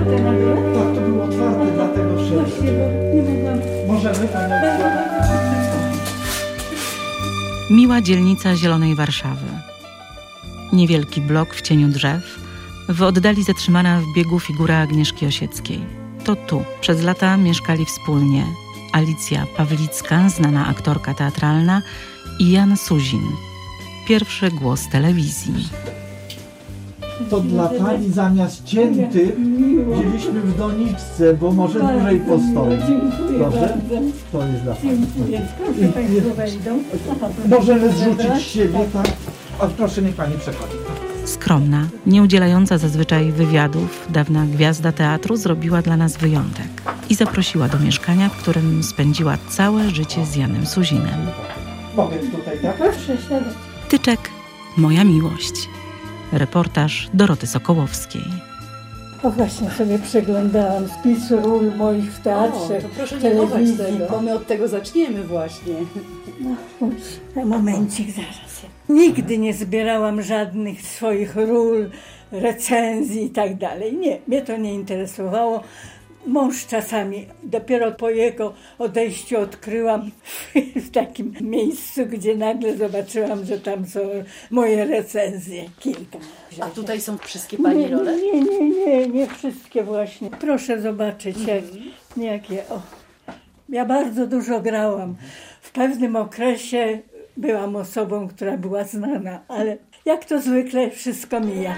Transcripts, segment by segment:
otwarte na dole? Tak, to było otwarte, dlatego że... Właśnie, bo nie mogłam... Możemy, Pani Alicja? Miła dzielnica Zielonej Warszawy. Niewielki blok w cieniu drzew, w oddali zatrzymana w biegu figura Agnieszki Osieckiej. To tu przez lata mieszkali wspólnie Alicja Pawlicka, znana aktorka teatralna, i Jan Suzin, pierwszy głos telewizji. To dla Pani zamiast cięty wzięliśmy w doniczce, bo może dłużej postoi. Dziękuję Proszę? bardzo. To jest dla Pani. Dziękuję. Proszę Państwo wejdą. Możemy zrzucić z siebie, tak? A proszę, niech Pani przechodzi. Skromna, nie udzielająca zazwyczaj wywiadów, dawna gwiazda teatru zrobiła dla nas wyjątek i zaprosiła do mieszkania, w którym spędziła całe życie z Janem Suzinem. Mogę tutaj, tak? Proszę siadać. Tyczek, moja miłość. Reportaż Doroty Sokołowskiej. O, właśnie sobie przeglądałam spis ról moich w teatrze, to proszę w nie chować telewizji. tego, bo my od tego zaczniemy właśnie. No, momencik, zaraz. Nigdy nie zbierałam żadnych swoich ról, recenzji i tak dalej. Nie, mnie to nie interesowało. Mąż czasami, dopiero po jego odejściu odkryłam w takim miejscu, gdzie nagle zobaczyłam, że tam są moje recenzje, kilka. A tutaj są wszystkie Pani role? Nie wszystkie właśnie. Proszę zobaczyć, jakie. O. Ja bardzo dużo grałam. W pewnym okresie byłam osobą, która była znana, ale jak to zwykle wszystko mija.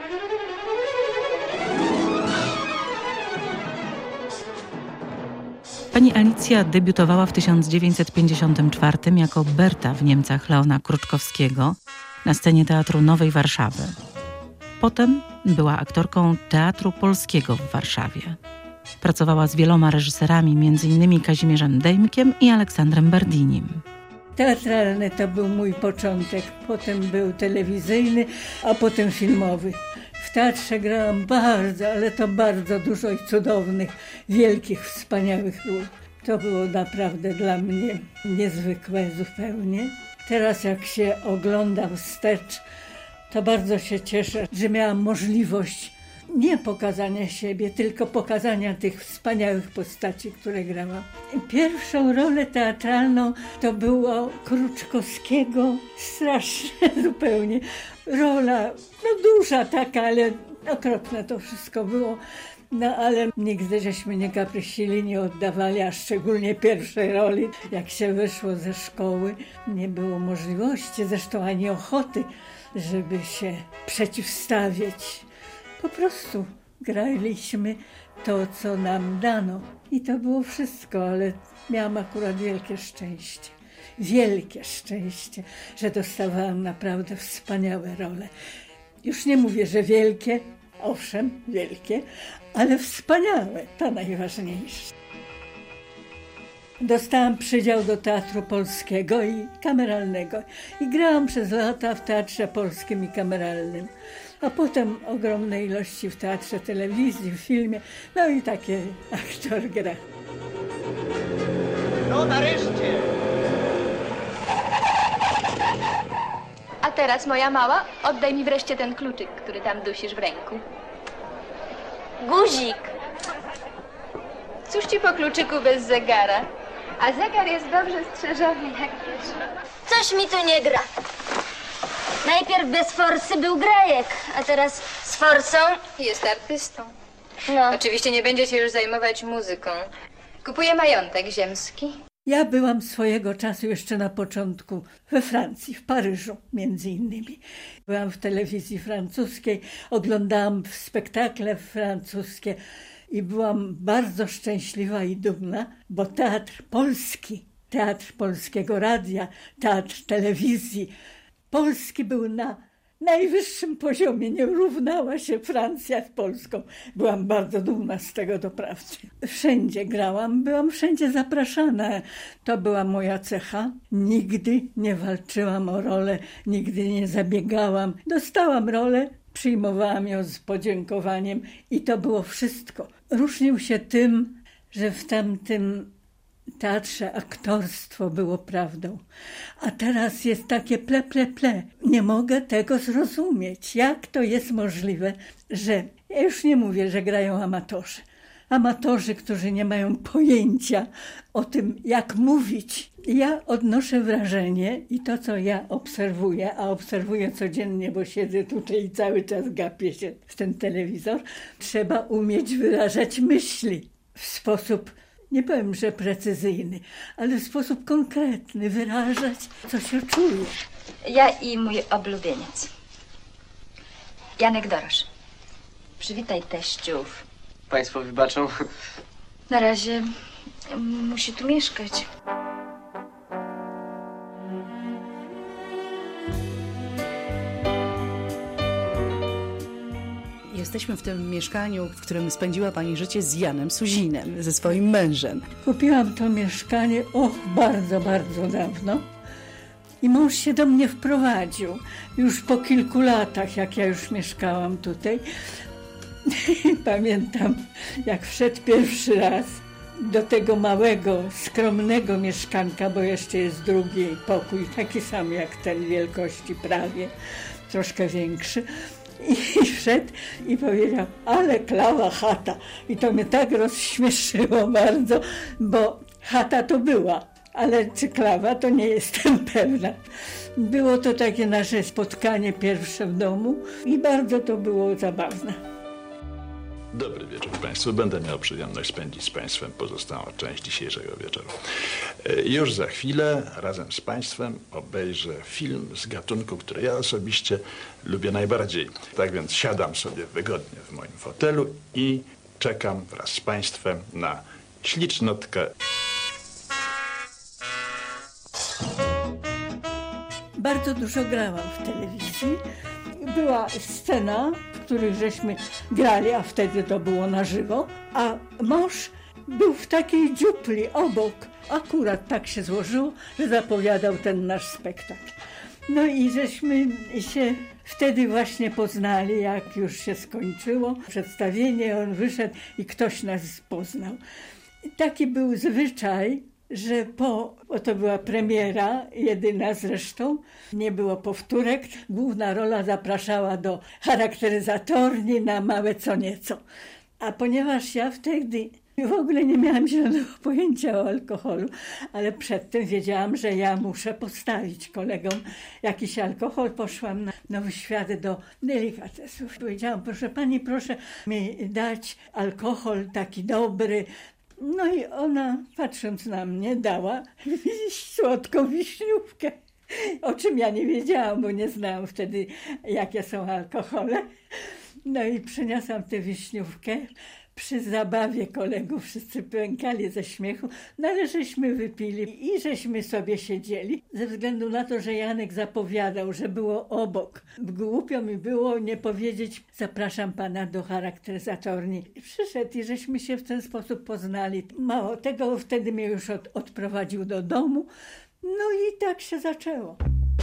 Pani Alicja debiutowała w 1954 jako Berta w Niemcach Leona Kruczkowskiego na scenie Teatru Nowej Warszawy. Potem była aktorką Teatru Polskiego w Warszawie. Pracowała z wieloma reżyserami, m.in. Kazimierzem Dejmkiem i Aleksandrem Bardinim. Teatralny to był mój początek, potem był telewizyjny, a potem filmowy. W teatrze grałam bardzo, ale to bardzo dużo i cudownych, wielkich, wspaniałych ról. To było naprawdę dla mnie niezwykłe zupełnie. Teraz jak się oglądam wstecz, to bardzo się cieszę, że miałam możliwość nie pokazania siebie, tylko pokazania tych wspaniałych postaci, które grałam. Pierwszą rolę teatralną to było Kruczkowskiego, strasznie zupełnie. Rola, duża taka, ale okropne to wszystko było. No ale nigdy żeśmy nie kaprysili, nie oddawali, a szczególnie pierwszej roli. Jak się wyszło ze szkoły, nie było możliwości, zresztą ani ochoty, żeby się przeciwstawiać. Po prostu graliśmy to, co nam dano. I to było wszystko, ale miałam akurat wielkie szczęście, że dostawałam naprawdę wspaniałe role. Już nie mówię, że wielkie, owszem, wielkie, ale wspaniałe, to najważniejsze. Dostałam przydział do Teatru Polskiego i Kameralnego i grałam przez lata w Teatrze Polskim i Kameralnym, a potem ogromne ilości w teatrze, telewizji, w filmie, no i takie aktor gra. No nareszcie! A teraz, moja mała, oddaj mi wreszcie ten kluczyk, który tam dusisz w ręku. Guzik! Cóż ci po kluczyku bez zegara? A zegar jest dobrze strzeżony, jak wiesz. Coś mi tu nie gra. Najpierw bez forsy był grajek, a teraz z forsą. Jest artystą. No. Oczywiście nie będzie się już zajmować muzyką. Kupuje majątek ziemski. Ja byłam swojego czasu jeszcze na początku we Francji, w Paryżu między innymi. Byłam w telewizji francuskiej, oglądałam spektakle francuskie i byłam bardzo szczęśliwa i dumna, bo Teatr Polski, Teatr Polskiego Radia, Teatr Telewizji Polski był na najwyższym poziomie, nie równała się Francja z Polską. Byłam bardzo dumna z tego doprawdy. Wszędzie grałam, byłam wszędzie zapraszana. To była moja cecha. Nigdy nie walczyłam o rolę, nigdy nie zabiegałam. Dostałam rolę, przyjmowałam ją z podziękowaniem i to było wszystko. Różnił się tym, że w tamtym teatrze aktorstwo było prawdą. A teraz jest takie ple. Nie mogę tego zrozumieć. Jak to jest możliwe, że... Ja już nie mówię, że grają amatorzy. Amatorzy, którzy nie mają pojęcia o tym, jak mówić. Ja odnoszę wrażenie i to, co ja obserwuję, a obserwuję codziennie, bo siedzę tutaj i cały czas gapię się w ten telewizor, trzeba umieć wyrażać myśli w sposób, nie powiem, że precyzyjny, ale w sposób konkretny, wyrażać, co się czuje. Ja i mój oblubieniec. Janek Dorosz. Przywitaj teściów. Państwo wybaczą. Na razie musi tu mieszkać. Jesteśmy w tym mieszkaniu, w którym spędziła pani życie z Janem Suzinem, ze swoim mężem. Kupiłam to mieszkanie, bardzo, bardzo dawno. I mąż się do mnie wprowadził. Już po kilku latach, jak ja już mieszkałam tutaj. Pamiętam, jak wszedł pierwszy raz do tego małego, skromnego mieszkanka, bo jeszcze jest drugi pokój, taki sam jak ten wielkości prawie, troszkę większy. I wszedł i powiedział, ale klawa chata. I to mnie tak rozśmieszyło bardzo, bo chata to była, ale czy klawa, to nie jestem pewna. Było to takie nasze spotkanie pierwsze w domu i bardzo to było zabawne. Dobry wieczór Państwu. Będę miał przyjemność spędzić z Państwem pozostałą część dzisiejszego wieczoru. Już za chwilę razem z Państwem obejrzę film z gatunku, który ja osobiście lubię najbardziej. Tak więc siadam sobie wygodnie w moim fotelu i czekam wraz z Państwem na ślicznotkę. Bardzo dużo grałam w telewizji. Była scena, w których żeśmy grali, a wtedy to było na żywo, a mąż był w takiej dziupli obok. Akurat tak się złożyło, że zapowiadał ten nasz spektakl. No i żeśmy się wtedy właśnie poznali, jak już się skończyło przedstawienie, on wyszedł i ktoś nas poznał. Taki był zwyczaj, że bo to była premiera, jedyna zresztą, nie było powtórek, główna rola zapraszała do charakteryzatorni na małe co nieco. A ponieważ ja wtedy w ogóle nie miałam zielonego pojęcia o alkoholu, ale przedtem wiedziałam, że ja muszę postawić kolegom jakiś alkohol. Poszłam na Nowy Świat do delikatesów. Powiedziałam, proszę pani, proszę mi dać alkohol taki dobry. No i ona, patrząc na mnie, dała słodką wiśniówkę, o czym ja nie wiedziałam, bo nie znałam wtedy, jakie są alkohole. No i przyniosłam tę wiśniówkę. Przy zabawie kolegów wszyscy pękali ze śmiechu, no ale żeśmy wypili i żeśmy sobie siedzieli. Ze względu na to, że Janek zapowiadał, że było obok. Głupio mi było nie powiedzieć, zapraszam pana do charakteryzatorni. I przyszedł i żeśmy się w ten sposób poznali. Mało tego, wtedy mnie już odprowadził do domu. No i tak się zaczęło.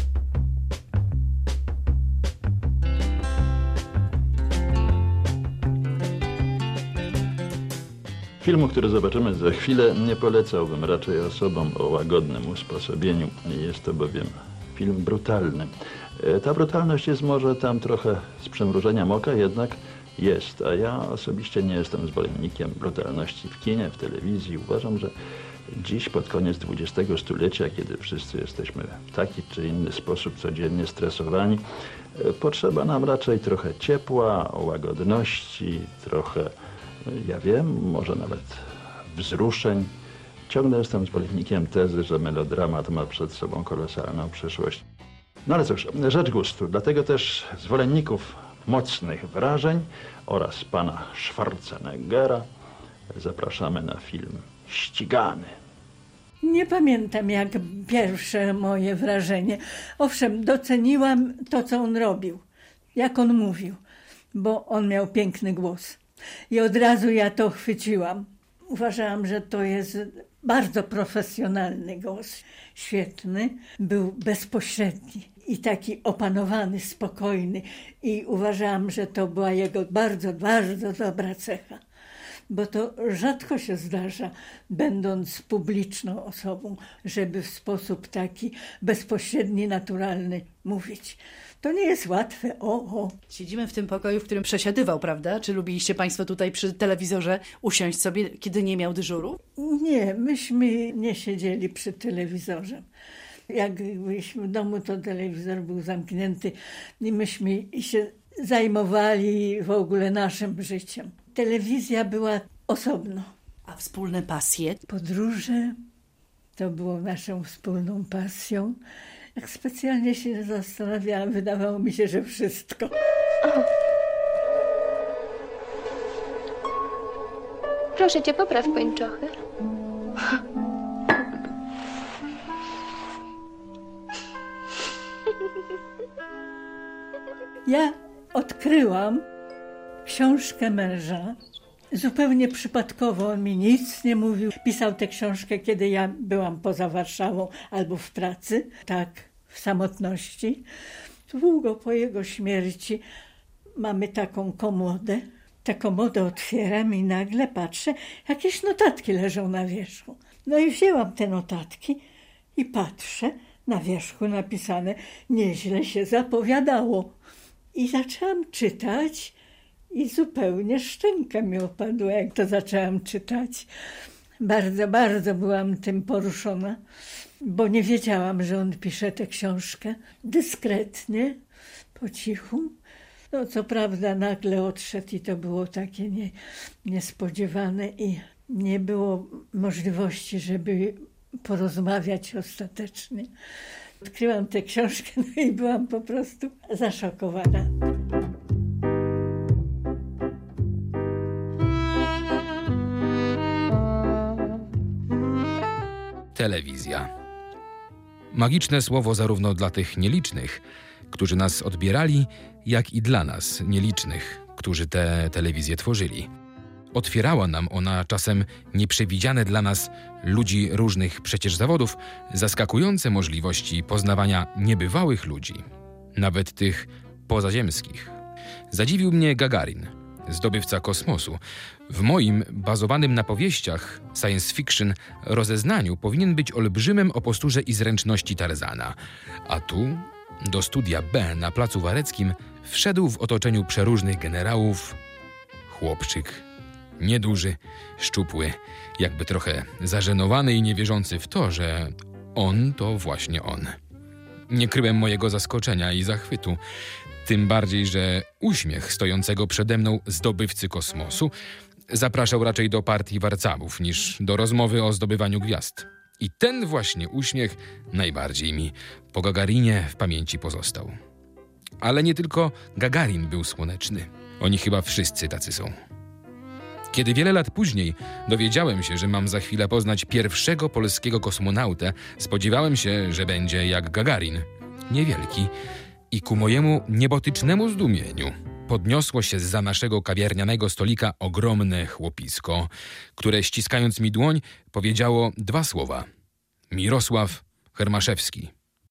Filmu, który zobaczymy za chwilę, nie polecałbym raczej osobom o łagodnym usposobieniu. Jest to bowiem film brutalny. Ta brutalność jest może tam trochę z przymrużeniem oka, jednak jest. A ja osobiście nie jestem zwolennikiem brutalności w kinie, w telewizji. Uważam, że dziś pod koniec XX stulecia, kiedy wszyscy jesteśmy w taki czy inny sposób codziennie stresowani, potrzeba nam raczej trochę ciepła, łagodności, trochę, ja wiem, może nawet wzruszeń. Ciągle jestem zwolennikiem tezy, że melodramat ma przed sobą kolosalną przyszłość. No ale cóż, rzecz gustu. Dlatego też zwolenników mocnych wrażeń oraz pana Schwarzeneggera zapraszamy na film Ścigany. Nie pamiętam jak pierwsze moje wrażenie. Owszem, doceniłam to, co on robił, jak on mówił, bo on miał piękny głos. I od razu ja to chwyciłam. Uważałam, że to jest bardzo profesjonalny głos. Świetny, był bezpośredni i taki opanowany, spokojny. I uważałam, że to była jego bardzo, bardzo dobra cecha. bo to rzadko się zdarza, będąc publiczną osobą, żeby w sposób taki bezpośredni, naturalny mówić. To nie jest łatwe. Siedzimy w tym pokoju, w którym przesiadywał, prawda? Czy lubiliście państwo tutaj przy telewizorze usiąść sobie, kiedy nie miał dyżuru? Nie, myśmy nie siedzieli przy telewizorze. Jak byliśmy w domu, to telewizor był zamknięty i myśmy się zajmowali w ogóle naszym życiem. Telewizja była osobno. A wspólne pasje? Podróże to było naszą wspólną pasją. Jak specjalnie się nie zastanawiałam, wydawało mi się, że wszystko. Proszę cię, popraw pończochy. Ja odkryłam książkę męża. Zupełnie przypadkowo, on mi nic nie mówił. Pisał tę książkę, kiedy ja byłam poza Warszawą albo w pracy, tak, w samotności. Długo po jego śmierci mamy taką komodę. Tę komodę otwieram i nagle patrzę, jakieś notatki leżą na wierzchu. No i wzięłam te notatki i patrzę, na wierzchu napisane, nieźle się zapowiadało. I zaczęłam czytać i zupełnie szczęka mi opadła, jak to zaczęłam czytać. Bardzo, bardzo byłam tym poruszona, bo nie wiedziałam, że on pisze tę książkę dyskretnie, po cichu. No co prawda nagle odszedł i to było takie niespodziewane i nie było możliwości, żeby porozmawiać ostatecznie. Odkryłam tę książkę, no i byłam po prostu zaszokowana. Telewizja. Magiczne słowo zarówno dla tych nielicznych, którzy nas odbierali, jak i dla nas, nielicznych, którzy tę telewizję tworzyli. Otwierała nam ona czasem nieprzewidziane dla nas, ludzi różnych przecież zawodów, zaskakujące możliwości poznawania niebywałych ludzi, nawet tych pozaziemskich. Zadziwił mnie Gagarin, zdobywca kosmosu. W moim, bazowanym na powieściach, science fiction, rozeznaniu powinien być olbrzymem o posturze i zręczności Tarzana. A tu, do studia B na Placu Wareckim, wszedł w otoczeniu przeróżnych generałów chłopczyk. Nieduży, szczupły, jakby trochę zażenowany i niewierzący w to, że on to właśnie on. Nie kryłem mojego zaskoczenia i zachwytu, tym bardziej, że uśmiech stojącego przede mną zdobywcy kosmosu zapraszał raczej do partii warcabów niż do rozmowy o zdobywaniu gwiazd. I ten właśnie uśmiech najbardziej mi po Gagarinie w pamięci pozostał. Ale nie tylko Gagarin był słoneczny. Oni chyba wszyscy tacy są. Kiedy wiele lat później dowiedziałem się, że mam za chwilę poznać pierwszego polskiego kosmonautę, spodziewałem się, że będzie jak Gagarin. Niewielki. I ku mojemu niebotycznemu zdumieniu podniosło się zza naszego kawiarnianego stolika ogromne chłopisko, które ściskając mi dłoń powiedziało 2 słowa. Mirosław Hermaszewski.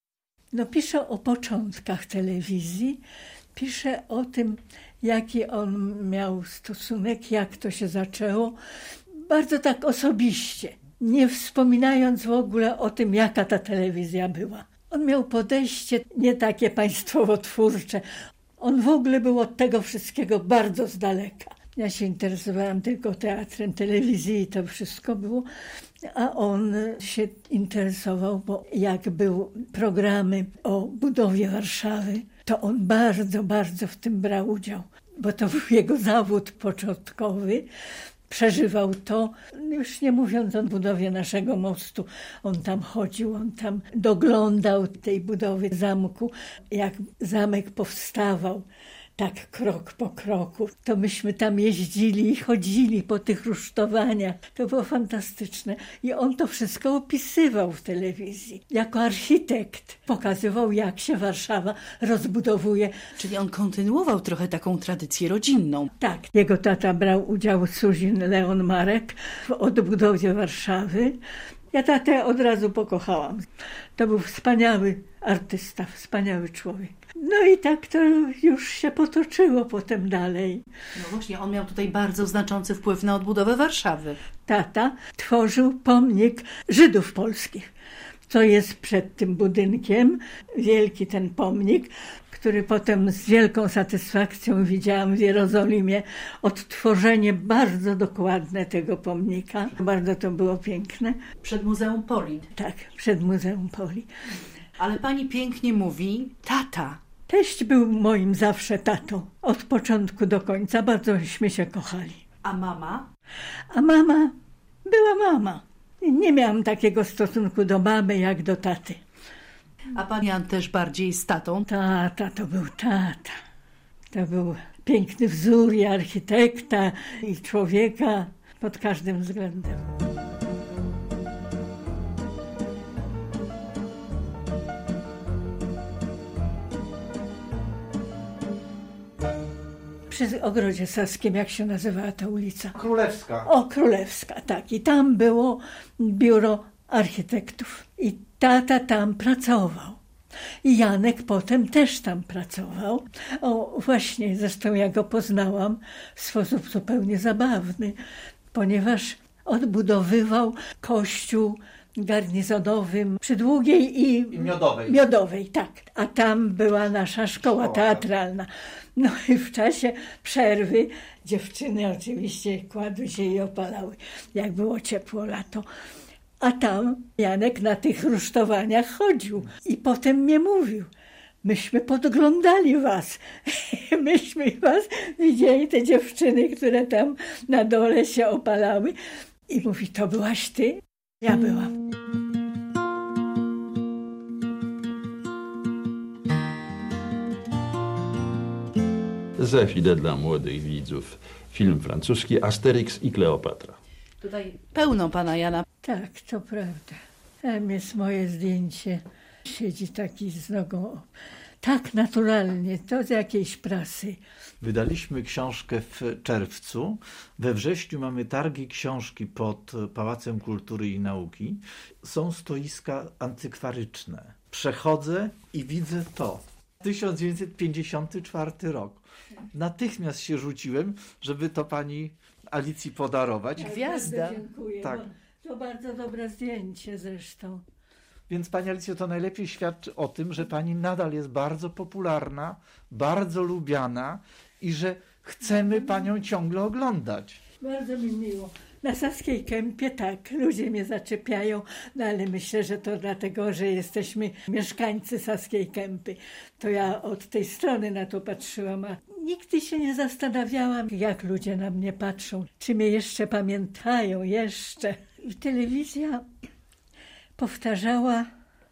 No pisze o początkach telewizji, pisze o tym, jaki on miał stosunek, jak to się zaczęło. Bardzo tak osobiście, nie wspominając w ogóle o tym, jaka ta telewizja była. On miał podejście nie takie państwowo-twórcze. On w ogóle był od tego wszystkiego bardzo z daleka. Ja się interesowałam tylko teatrem, telewizji i to wszystko było, a on się interesował, bo jak były programy o budowie Warszawy, to on bardzo, bardzo w tym brał udział, bo to był jego zawód początkowy. Przeżywał to, już nie mówiąc o budowie naszego mostu. On tam chodził, on tam doglądał tej budowy zamku. Jak zamek powstawał, tak krok po kroku, to myśmy tam jeździli i chodzili po tych rusztowaniach. To było fantastyczne. I on to wszystko opisywał w telewizji. Jako architekt pokazywał, jak się Warszawa rozbudowuje. Czyli on kontynuował trochę taką tradycję rodzinną. Tak. Jego tata brał udział, Suzin Leon Marek, w odbudowie Warszawy. Ja tatę od razu pokochałam. To był wspaniały artysta, wspaniały człowiek. No i tak to już się potoczyło potem dalej. No właśnie, on miał tutaj bardzo znaczący wpływ na odbudowę Warszawy. Tata tworzył pomnik Żydów polskich. To jest przed tym budynkiem, wielki ten pomnik, który potem z wielką satysfakcją widziałam w Jerozolimie. Odtworzenie bardzo dokładne tego pomnika. Bardzo to było piękne. Przed Muzeum Poli. Tak, przed Muzeum Poli. Ale pani pięknie mówi tata. Teść był moim zawsze tatą. Od początku do końca bardzośmy się kochali. A mama? A mama była mama. Nie miałam takiego stosunku do mamy jak do taty. A pan Jan też bardziej z tatą? Tata to był tata. To był piękny wzór i architekta, i człowieka pod każdym względem. Przy Ogrodzie Saskim, jak się nazywała ta ulica? Królewska. O, Królewska, tak. I tam było biuro architektów. I tata tam pracował. I Janek potem też tam pracował. O, właśnie, zresztą ja go poznałam w sposób zupełnie zabawny, ponieważ odbudowywał kościół garnizonowy przy Długiej i Miodowej. Miodowej, tak. A tam była nasza szkoła teatralna. No i w czasie przerwy dziewczyny oczywiście kładły się i opalały, jak było ciepło lato. A tam Janek na tych rusztowaniach chodził i potem mnie mówił: myśmy podglądali was, myśmy was widzieli, te dziewczyny, które tam na dole się opalały. I mówi: to byłaś ty? Ja byłam. Za chwilę dla młodych widzów film francuski Asterix i Kleopatra. Tutaj pełno pana Jana. Tak, to prawda. Tam jest moje zdjęcie. Siedzi taki z nogą. Tak naturalnie, to z jakiejś prasy. Wydaliśmy książkę w czerwcu. We wrześniu mamy targi książki pod Pałacem Kultury i Nauki. Są stoiska antykwaryczne. Przechodzę i widzę to. 1954 rok. Natychmiast się rzuciłem, żeby to pani Alicji podarować. Gwiazda. Dziękuję. Tak. To bardzo dobre zdjęcie zresztą. Więc pani Alicjo, to najlepiej świadczy o tym, że pani nadal jest bardzo popularna, bardzo lubiana i że chcemy panią ciągle oglądać. Bardzo mi miło. Na Saskiej Kępie tak, ludzie mnie zaczepiają, no ale myślę, że to dlatego, że jesteśmy mieszkańcy Saskiej Kępy. To ja od tej strony na to patrzyłam, a nigdy się nie zastanawiałam, jak ludzie na mnie patrzą, czy mnie jeszcze pamiętają, jeszcze. I telewizja powtarzała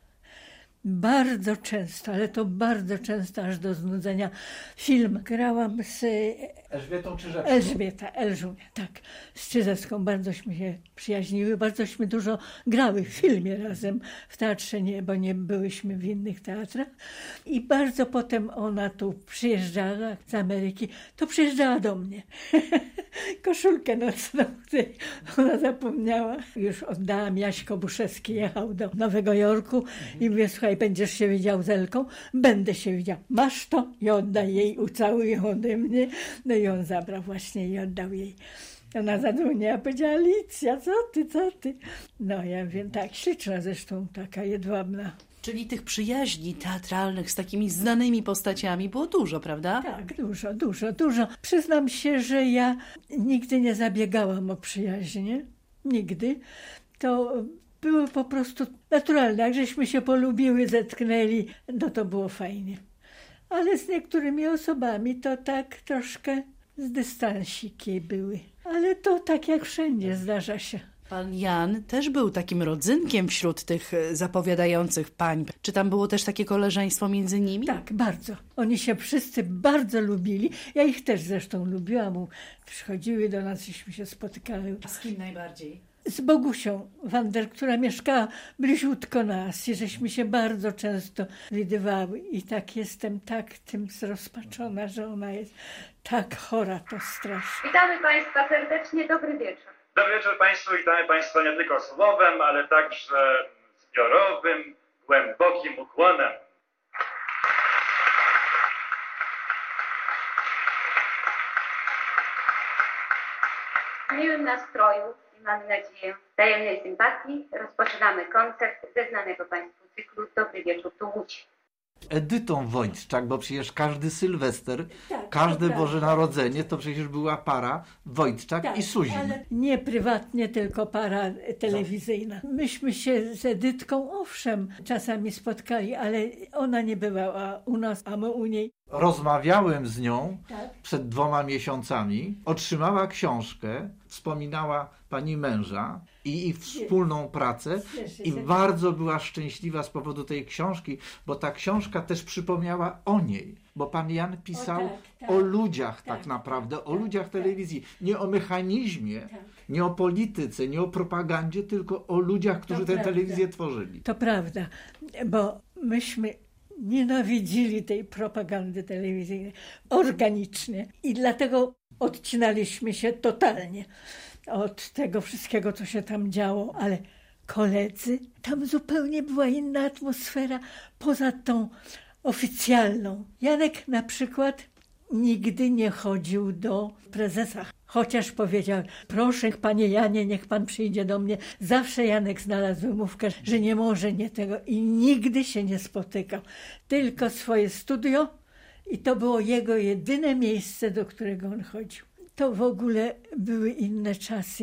bardzo często, ale to bardzo często, aż do znudzenia, film. Grałam z Elżbietą Czyżewską. Elżunię, tak. Z Czyżewską bardzośmy się przyjaźniły, bardzośmy dużo grały w filmie razem, w Teatrze Nie, bo nie byłyśmy w innych teatrach. I bardzo potem ona tu przyjeżdżała z Ameryki, to przyjeżdżała do mnie. Koszulkę nocną, której ona zapomniała. Już oddałam, Jaś Kobuszewski jechał do Nowego Jorku i mówię: słuchaj, będziesz się widział z Elką? Będę się widział. Masz to i oddaj jej, ucałuj ją ode mnie. No i on zabrał właśnie i oddał jej. Ona zadzwoniła, powiedziała: Alicja, co ty? No ja wiem, tak, śliczna zresztą, taka jedwabna. Czyli tych przyjaźni teatralnych z takimi znanymi postaciami było dużo, prawda? Tak, dużo. Przyznam się, że ja nigdy nie zabiegałam o przyjaźnie. Nigdy. To było po prostu naturalne. Jak żeśmy się polubiły, zetknęli, no to było fajnie. Ale z niektórymi osobami to tak troszkę z dystansiki były. Ale to tak jak wszędzie zdarza się. Pan Jan też był takim rodzynkiem wśród tych zapowiadających pań. Czy tam było też takie koleżeństwo między nimi? Tak, bardzo. Oni się wszyscy bardzo lubili. Ja ich też zresztą lubiłam. Przychodziły do nas, żeśmy się spotykały. A z kim najbardziej? Z Bogusią Wander, która mieszkała bliziutko nas i żeśmy się bardzo często widywały. I tak jestem tym zrozpaczona, że ona jest tak chora, to strasznie. Witamy Państwa serdecznie, dobry wieczór. Dobry wieczór Państwu, witamy Państwa nie tylko słowem, ale także zbiorowym, głębokim ukłonem. miłym nastroju i mam nadzieję wzajemnej sympatii rozpoczynamy koncert ze znanego Państwu cyklu Dobry wieczór, tu Łódź. Edytą Wojtczak, bo przecież każdy Sylwester, każde Boże Narodzenie to przecież była para Wojtczak i Suzin. Ale nie prywatnie, tylko para telewizyjna. Myśmy się z Edytką, owszem, czasami spotkali, ale ona nie bywała u nas, a my u niej. Rozmawiałem z nią przed 2 miesiącami. Otrzymała książkę, wspominała pani męża i ich wspólną pracę i bardzo była szczęśliwa z powodu tej książki, bo ta książka też przypomniała o niej, bo pan Jan pisał o ludziach tak naprawdę, o ludziach telewizji, nie o mechanizmie, nie o polityce, nie o propagandzie, tylko o ludziach, którzy tę telewizję tworzyli. To prawda, bo myśmy nienawidzili tej propagandy telewizyjnej organicznie i dlatego odcinaliśmy się totalnie od tego wszystkiego, co się tam działo, ale koledzy, tam zupełnie była inna atmosfera poza tą oficjalną. Janek na przykład nigdy nie chodził do prezesa, chociaż powiedział: proszę panie Janie, niech pan przyjdzie do mnie. Zawsze Janek znalazł wymówkę, że nie może, nie tego i nigdy się nie spotykał. Tylko swoje studio i to było jego jedyne miejsce, do którego on chodził. To w ogóle były inne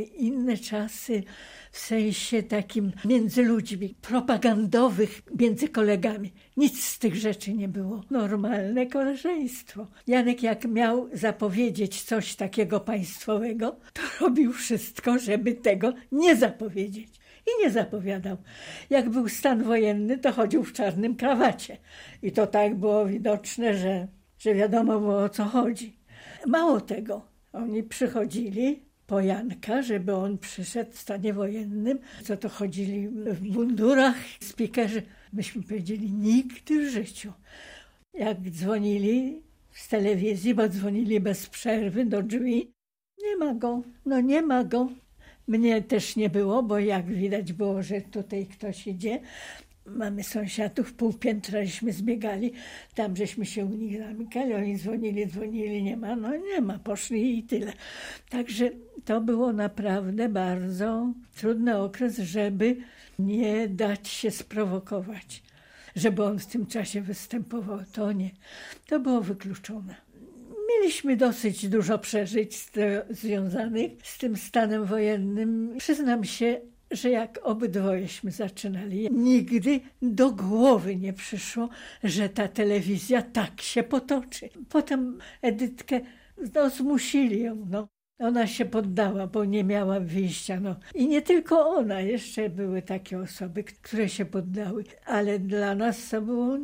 czasy w sensie takim między ludźmi, propagandowych między kolegami. Nic z tych rzeczy nie było. Normalne koleżeństwo. Janek jak miał zapowiedzieć coś takiego państwowego, to robił wszystko, żeby tego nie zapowiedzieć. I nie zapowiadał. Jak był stan wojenny, to chodził w czarnym krawacie. I to tak było widoczne, że wiadomo było, o co chodzi. Mało tego. Oni przychodzili po Janka, żeby on przyszedł w stanie wojennym. Co to chodzili w mundurach, spikerzy. Myśmy powiedzieli, nigdy w życiu. Jak dzwonili z telewizji, bo dzwonili bez przerwy do drzwi, nie ma go, no nie ma go. Mnie też nie było, bo jak widać było, że tutaj ktoś idzie. Mamy sąsiadów, pół piętra żeśmy zbiegali, tam żeśmy się u nich zamykali, oni dzwonili, nie ma, poszli i tyle. Także to było naprawdę bardzo trudny okres, żeby nie dać się sprowokować, żeby on w tym czasie występował, to nie. To było wykluczone. Mieliśmy dosyć dużo przeżyć związanych z tym stanem wojennym. Przyznam się, że jak obydwojeśmy zaczynali, nigdy do głowy nie przyszło, że ta telewizja tak się potoczy. Potem Edytkę zmusili ją, Ona się poddała, bo nie miała wyjścia. I nie tylko ona, jeszcze były takie osoby, które się poddały. Ale dla nas to było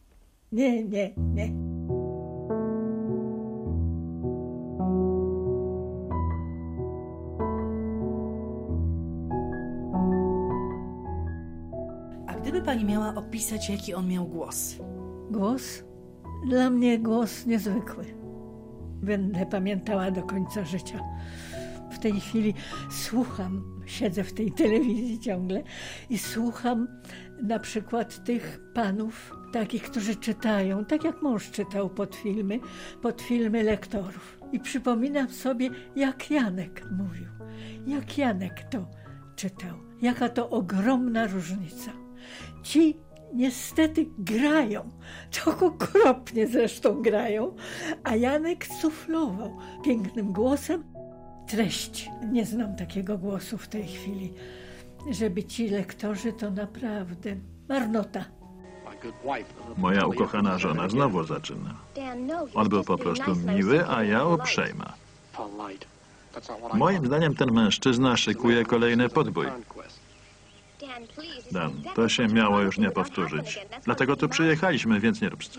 nie. Gdyby pani miała opisać, jaki on miał głos? Głos? Dla mnie głos niezwykły. Będę pamiętała do końca życia. W tej chwili siedzę w tej telewizji ciągle i słucham na przykład tych panów, takich, którzy czytają, tak jak mąż czytał pod filmy lektorów. I przypominam sobie, jak Janek mówił, jak Janek to czytał, jaka to ogromna różnica. Ci niestety grają, to okropnie zresztą grają, a Janek suflował pięknym głosem treść. Nie znam takiego głosu w tej chwili, żeby ci lektorzy to naprawdę marnota. Moja ukochana żona znowu zaczyna. On był po prostu miły, a ja uprzejma. Moim zdaniem ten mężczyzna szykuje kolejny podbój. Dan, to się miało już nie powtórzyć. Dlatego tu przyjechaliśmy, więc nie rób scen.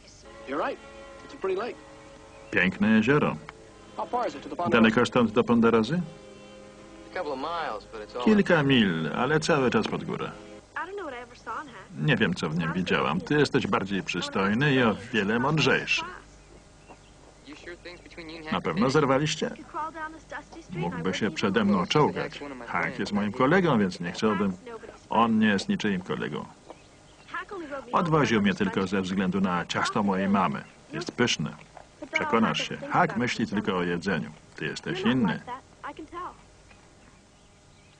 Piękne jezioro. Daleko stąd do Ponderozy? Kilka mil, ale cały czas pod górę. Nie wiem, co w nim widziałam. Ty jesteś bardziej przystojny i o wiele mądrzejszy. Na pewno zerwaliście? Mógłby się przede mną czołgać. Hank jest moim kolegą, więc nie chciałbym. On nie jest niczyim kolegą. Odwoził mnie tylko ze względu na ciasto mojej mamy. Jest pyszne. Przekonasz się. Hank myśli tylko o jedzeniu. Ty jesteś inny.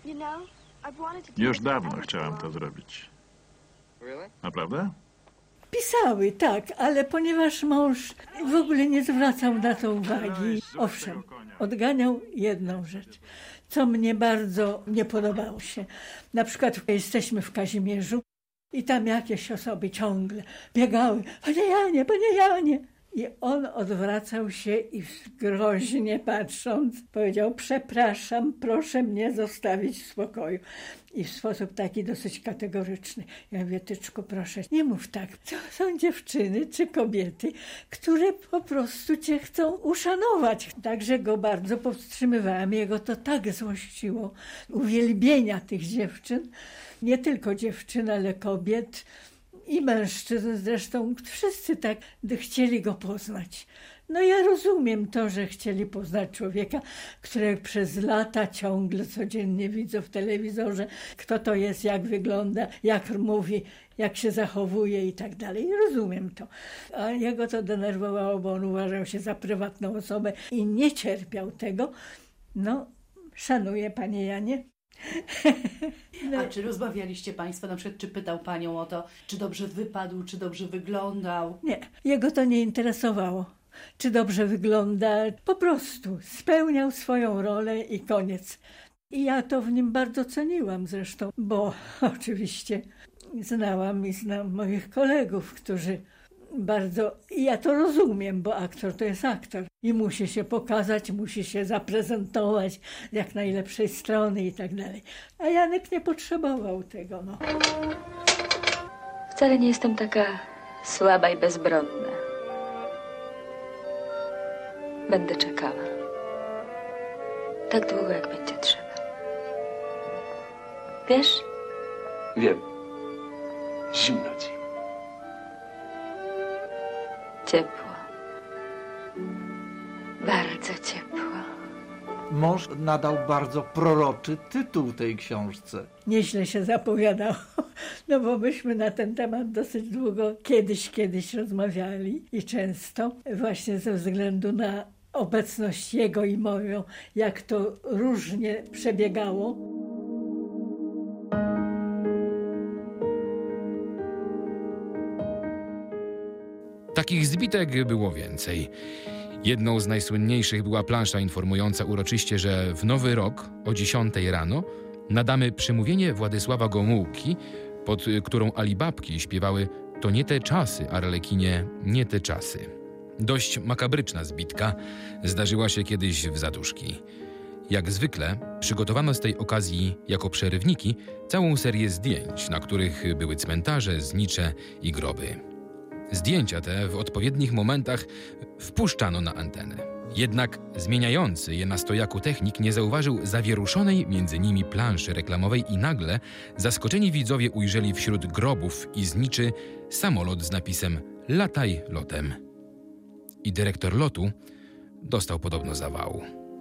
Już dawno chciałam to zrobić. Naprawdę? Pisały, tak, ale ponieważ mąż w ogóle nie zwracał na to uwagi, owszem, odganiał jedną rzecz, co mnie bardzo nie podobało się. Na przykład jesteśmy w Kazimierzu i tam jakieś osoby ciągle biegały, panie Janie. I on odwracał się i groźnie patrząc powiedział, przepraszam, proszę mnie zostawić w spokoju. I w sposób taki dosyć kategoryczny. Ja mówię, Tyczku, proszę, nie mów tak. To są dziewczyny czy kobiety, które po prostu cię chcą uszanować. Także go bardzo powstrzymywałam. Jego to tak złościło. Uwielbienia tych dziewczyn, nie tylko dziewczyn, ale kobiet i mężczyzn zresztą, wszyscy tak chcieli go poznać. No ja rozumiem to, że chcieli poznać człowieka, którego przez lata ciągle, codziennie widzą w telewizorze, kto to jest, jak wygląda, jak mówi, jak się zachowuje i tak dalej. Rozumiem to. A jego to denerwowało, bo on uważał się za prywatną osobę i nie cierpiał tego. No, szanuję, panie Janie. No. A czy rozmawialiście państwo, na przykład czy pytał panią o to, czy dobrze wypadł, czy dobrze wyglądał? Nie, jego to nie interesowało, czy dobrze wygląda. Po prostu spełniał swoją rolę i koniec. I ja to w nim bardzo ceniłam zresztą, bo oczywiście znałam i znam moich kolegów, którzy bardzo, i ja to rozumiem, bo aktor to jest aktor i musi się pokazać, musi się zaprezentować z jak najlepszej strony i tak dalej. A Janek nie potrzebował tego, no. Wcale nie jestem taka słaba i bezbronna. Będę czekała. Tak długo, jak będzie trzeba. Wiesz? Wiem. Zimno ci. Ciepło. Bardzo ciepło. Mąż nadał bardzo proroczy tytuł tej książce. Nieźle się zapowiadało, no bo myśmy na ten temat dosyć długo kiedyś rozmawiali i często właśnie ze względu na obecność jego i moją, jak to różnie przebiegało. Takich zbitek było więcej. Jedną z najsłynniejszych była plansza informująca uroczyście, że w Nowy Rok o 10 rano nadamy przemówienie Władysława Gomułki, pod którą Alibabki śpiewały „To nie te czasy, Arlekinie, nie te czasy”. Dość makabryczna zbitka zdarzyła się kiedyś w Zaduszki. Jak zwykle przygotowano z tej okazji jako przerywniki całą serię zdjęć, na których były cmentarze, znicze i groby. Zdjęcia te w odpowiednich momentach wpuszczano na antenę. Jednak zmieniający je na stojaku technik nie zauważył zawieruszonej między nimi planszy reklamowej i nagle zaskoczeni widzowie ujrzeli wśród grobów i zniczy samolot z napisem „Lataj lotem”. I dyrektor lotu dostał podobno zawału.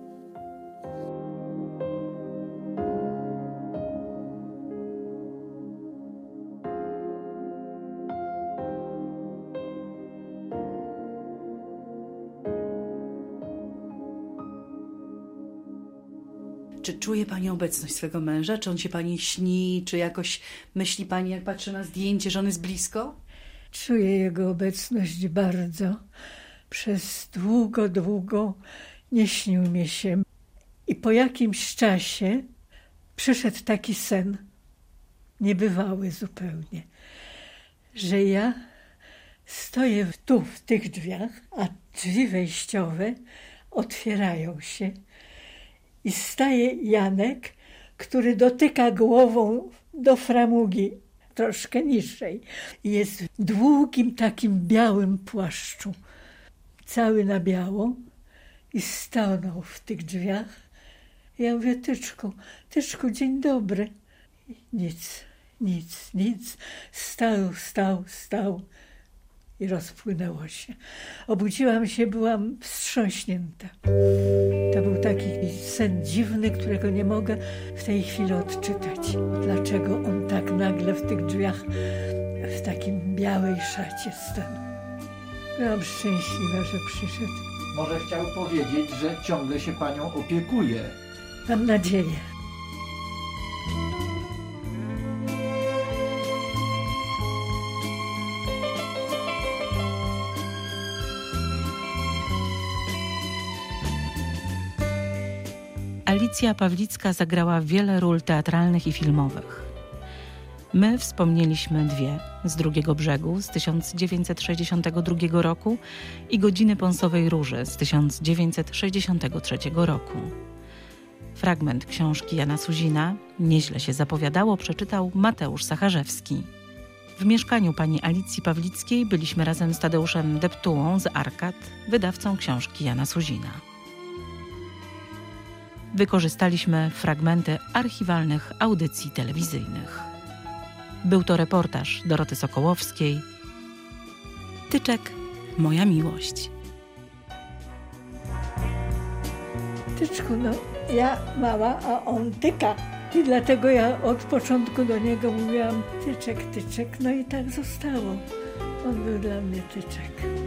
Czy czuje pani obecność swego męża? Czy on się pani śni? Czy jakoś myśli pani, jak patrzy na zdjęcie, że on jest blisko? Czuję jego obecność bardzo. Przez długo nie śnił mi się. I po jakimś czasie przyszedł taki sen, niebywały zupełnie, że ja stoję tu, w tych drzwiach, a drzwi wejściowe otwierają się i staje Janek, który dotyka głową do framugi, troszkę niższej. I jest w długim takim białym płaszczu, cały na biało i stanął w tych drzwiach. Ja mówię, Tyczku, dzień dobry. I nic. Stał i rozpłynęło się. Obudziłam się, byłam wstrząśnięta. To był taki sen dziwny, którego nie mogę w tej chwili odczytać. Dlaczego on tak nagle w tych drzwiach w takim białej szacie stanął. Byłam szczęśliwa, że przyszedł. Może chciał powiedzieć, że ciągle się panią opiekuje. Mam nadzieję. Alicja Pawlicka zagrała wiele ról teatralnych i filmowych. My wspomnieliśmy dwie: Z drugiego brzegu z 1962 roku i Godziny Pąsowej Róży z 1963 roku. Fragment książki Jana Suzina, nieźle się zapowiadało, przeczytał Mateusz Sacharzewski. W mieszkaniu pani Alicji Pawlickiej byliśmy razem z Tadeuszem Deptułą z Arkad, wydawcą książki Jana Suzina. Wykorzystaliśmy fragmenty archiwalnych audycji telewizyjnych. Był to reportaż Doroty Sokołowskiej. Tyczek, moja miłość. Tyczku, no ja mała, a on tyka. I dlatego ja od początku do niego mówiłam tyczek, tyczek. No i tak zostało. On był dla mnie tyczek.